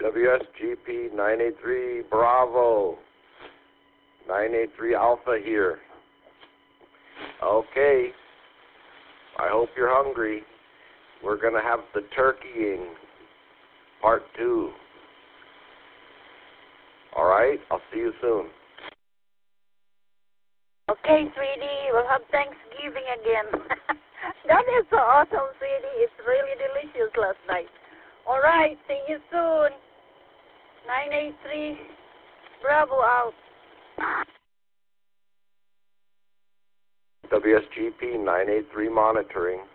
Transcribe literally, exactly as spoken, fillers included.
W S G P nine eight three Bravo. nine eight three Alpha here. Okay. I hope you're hungry. We're going to have the turkeying, part two. All right? I'll see you soon. Okay, sweetie. We'll have Thanksgiving again. That is so awesome, sweetie. It's really delicious last night. All right. See you soon. nine eight three Bravo out. W S G P nine eight three monitoring.